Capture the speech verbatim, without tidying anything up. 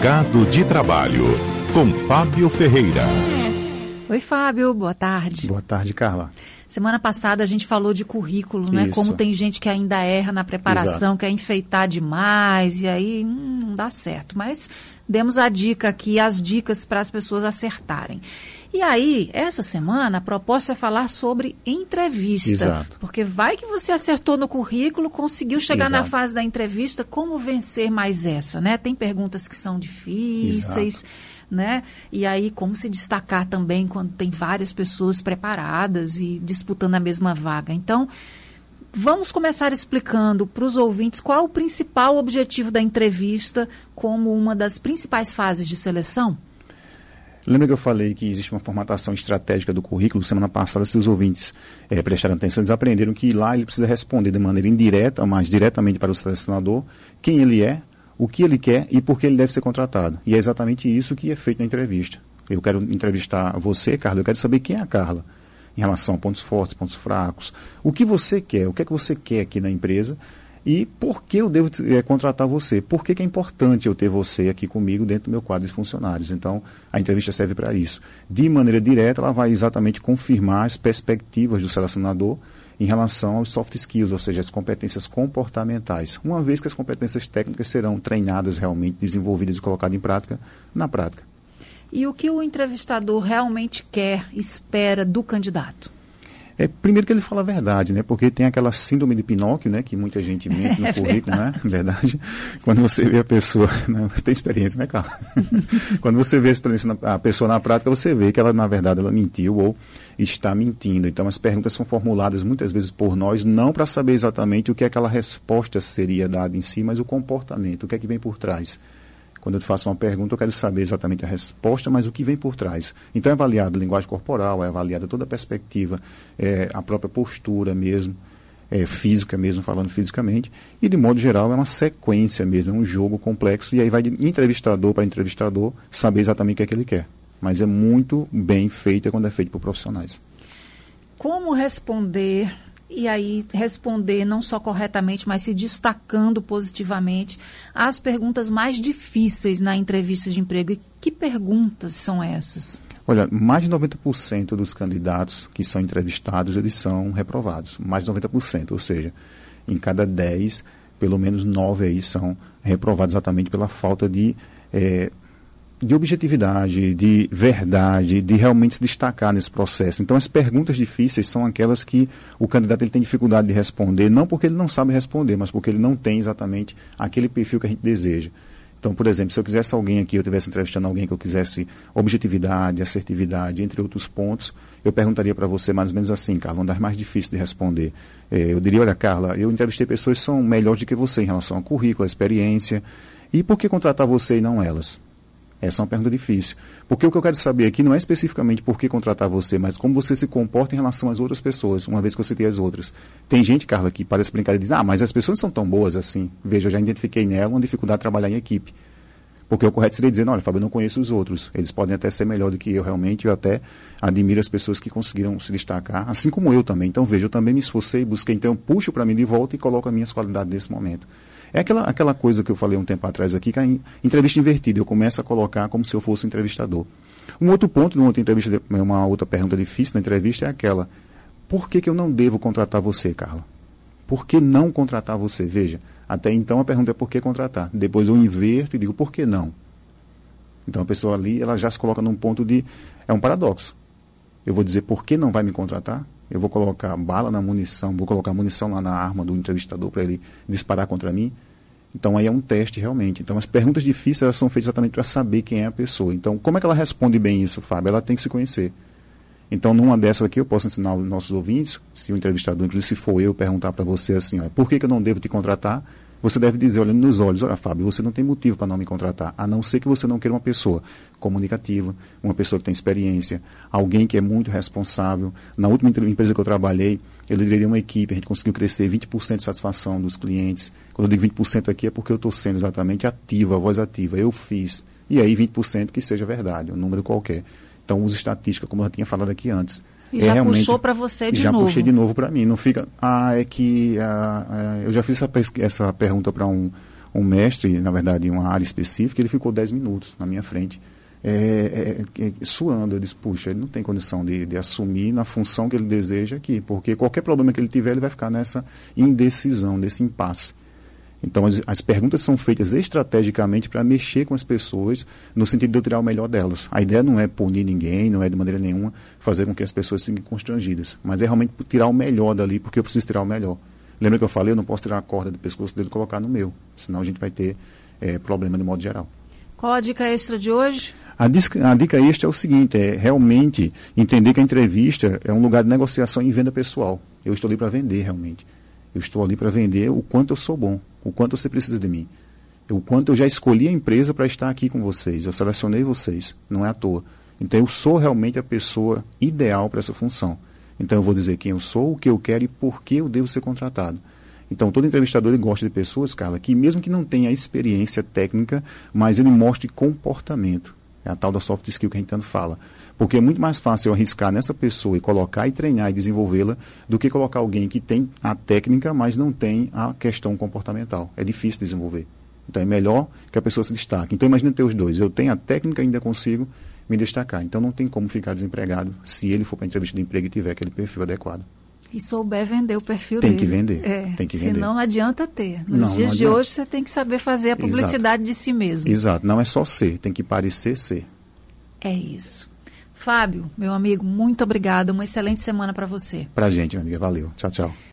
Mercado de Trabalho, com Fábio Ferreira. Oi, Fábio, boa tarde. Boa tarde, Carla. Semana passada a gente falou de currículo, né? Isso. Como tem gente que ainda erra na preparação, Exato. Quer enfeitar demais, e aí hum, não dá certo. Mas demos a dica aqui, as dicas para as pessoas acertarem. E aí, essa semana, a proposta é falar sobre entrevista. Exato. Porque vai que você acertou no currículo, conseguiu chegar Exato. na fase da entrevista, como vencer mais essa, né? Tem perguntas que são difíceis, Exato. né? E aí, como se destacar também quando tem várias pessoas preparadas e disputando a mesma vaga. Então, vamos começar explicando para os ouvintes qual é o principal objetivo da entrevista como uma das principais fases de seleção? Lembra que eu falei que existe uma formatação estratégica do currículo? Semana passada, se os ouvintes é, prestaram atenção, eles aprenderam que lá ele precisa responder de maneira indireta, mas diretamente para o selecionador, quem ele é, o que ele quer e por que ele deve ser contratado. E é exatamente isso que é feito na entrevista. Eu quero entrevistar você, Carla, eu quero saber quem é a Carla, em relação a pontos fortes, pontos fracos, o que você quer, o que é que você quer aqui na empresa e por que eu devo é, contratar você, por que, que é importante eu ter você aqui comigo dentro do meu quadro de funcionários. Então, a entrevista serve para isso. De maneira direta, ela vai exatamente confirmar as perspectivas do selecionador em relação aos soft skills, ou seja, as competências comportamentais, uma vez que as competências técnicas serão treinadas realmente, desenvolvidas e colocadas em prática, na prática. E o que o entrevistador realmente quer, espera do candidato? É, primeiro que ele fala a verdade, né? Porque tem aquela síndrome de Pinóquio, né? Que muita gente mente no é currículo, verdade. né? Verdade. Quando você vê a pessoa, né? Você tem experiência, né, Carla? Quando você vê a, experiência na, a pessoa na prática, você vê que ela, na verdade, ela mentiu ou está mentindo. Então, as perguntas são formuladas muitas vezes por nós, não para saber exatamente o que aquela resposta seria dada em si, mas o comportamento, o que é que vem por trás. Quando eu te faço uma pergunta, eu quero saber exatamente a resposta, mas o que vem por trás. Então, é avaliada a linguagem corporal, é avaliada toda a perspectiva, é, a própria postura mesmo, é, física mesmo, falando fisicamente. E, de modo geral, é uma sequência mesmo, é um jogo complexo. E aí vai de entrevistador para entrevistador saber exatamente o que é que ele quer. Mas é muito bem feito quando é feito por profissionais. Como responder... E aí responder não só corretamente, mas se destacando positivamente as perguntas mais difíceis na entrevista de emprego. E que perguntas são essas? Olha, mais de noventa por cento dos candidatos que são entrevistados, eles são reprovados. Mais de noventa por cento, ou seja, em cada dez, pelo menos nove aí são reprovados exatamente pela falta de... É, de objetividade, de verdade, de realmente se destacar nesse processo. Então, as perguntas difíceis são aquelas que o candidato ele tem dificuldade de responder, não porque ele não sabe responder, mas porque ele não tem exatamente aquele perfil que a gente deseja. Então, por exemplo, se eu quisesse alguém aqui, eu estivesse entrevistando alguém que eu quisesse objetividade, assertividade, entre outros pontos, eu perguntaria para você mais ou menos assim, Carla, uma das mais difíceis de responder. É, eu diria, olha, Carla, eu entrevistei pessoas que são melhores do que você em relação ao currículo, à experiência, e por que contratar você e não elas? Essa é uma pergunta difícil. Porque o que eu quero saber aqui não é especificamente por que contratar você, mas como você se comporta em relação às outras pessoas, uma vez que você tem as outras. Tem gente, Carla, que parece brincar e diz, ah, mas as pessoas não são tão boas assim. Veja, eu já identifiquei nela uma dificuldade de trabalhar em equipe. Porque o correto seria dizer, não, olha, Fábio, eu não conheço os outros. Eles podem até ser melhor do que eu realmente, eu até admiro as pessoas que conseguiram se destacar, assim como eu também. Então, veja, eu também me esforcei, busquei, então eu puxo para mim de volta e coloco as minhas qualidades nesse momento. É aquela, aquela coisa que eu falei um tempo atrás aqui, que é a entrevista invertida. Eu começo a colocar como se eu fosse um entrevistador. Um outro ponto, uma outra, entrevista, uma outra pergunta difícil na entrevista é aquela, por que, que eu não devo contratar você, Carla? Por que não contratar você? Veja, até então a pergunta é por que contratar. Depois eu inverto e digo por que não. Então a pessoa ali, ela já se coloca num ponto de, é um paradoxo. Eu vou dizer por que não vai me contratar? Eu vou colocar bala na munição, vou colocar munição lá na arma do entrevistador para ele disparar contra mim. Então, aí é um teste realmente. Então, as perguntas difíceis elas são feitas exatamente para saber quem é a pessoa. Então, como é que ela responde bem isso, Fábio? Ela tem que se conhecer. Então, numa dessas aqui, eu posso ensinar os nossos ouvintes, se o entrevistador, inclusive se for eu, perguntar para você assim, ó, por que, que eu não devo te contratar? Você deve dizer, olhando nos olhos, olha, Fábio, você não tem motivo para não me contratar, a não ser que você não queira uma pessoa comunicativa, uma pessoa que tem experiência, alguém que é muito responsável. Na última empresa que eu trabalhei, eu liderei uma equipe, a gente conseguiu crescer vinte por cento de satisfação dos clientes. Quando eu digo vinte por cento aqui é porque eu estou sendo exatamente ativa, a voz ativa, eu fiz. E aí vinte por cento que seja verdade, um número qualquer. Então, uso estatística, como eu já tinha falado aqui antes. E já é puxou para você de já novo. Já puxei de novo para mim. Não fica, ah, é que ah, ah, eu já fiz essa, essa pergunta para um, um mestre, na verdade, em uma área específica, ele ficou dez minutos na minha frente, é, é, é, suando. Eu disse, puxa, ele não tem condição de, de assumir na função que ele deseja aqui, porque qualquer problema que ele tiver, ele vai ficar nessa indecisão, nesse impasse. Então, as, as perguntas são feitas estrategicamente para mexer com as pessoas, no sentido de eu tirar o melhor delas. A ideia não é punir ninguém, não é de maneira nenhuma fazer com que as pessoas fiquem constrangidas, mas é realmente tirar o melhor dali, porque eu preciso tirar o melhor. Lembra que eu falei, eu não posso tirar a corda do pescoço dele e colocar no meu, senão a gente vai ter é, problema de modo geral. Qual a dica extra de hoje? A, disca, a dica extra é o seguinte, é realmente entender que a entrevista é um lugar de negociação e venda pessoal. Eu estou ali para vender realmente. Eu estou ali para vender o quanto eu sou bom, o quanto você precisa de mim, o quanto eu já escolhi a empresa para estar aqui com vocês, eu selecionei vocês, não é à toa. Então eu sou realmente a pessoa ideal para essa função. Então eu vou dizer quem eu sou, o que eu quero e por que eu devo ser contratado. Então todo entrevistador ele gosta de pessoas, Carla, que mesmo que não tenha experiência técnica, mas ele mostre comportamento. É a tal da soft skill que a gente tanto fala. Porque é muito mais fácil eu arriscar nessa pessoa e colocar e treinar e desenvolvê-la do que colocar alguém que tem a técnica, mas não tem a questão comportamental. É difícil desenvolver. Então é melhor que a pessoa se destaque. Então imagina ter os dois. Eu tenho a técnica e ainda consigo me destacar. Então não tem como ficar desempregado se ele for para a entrevista de emprego e tiver aquele perfil adequado. E souber vender o perfil tem dele. Que vender, é, tem que vender. Senão não adianta ter. Nos não, dias não de hoje você tem que saber fazer a publicidade Exato. De si mesmo. Exato. Não é só ser, tem que parecer ser. É isso. Fábio, meu amigo, muito obrigada. Uma excelente semana para você. Pra gente, minha amiga. Valeu. Tchau, tchau.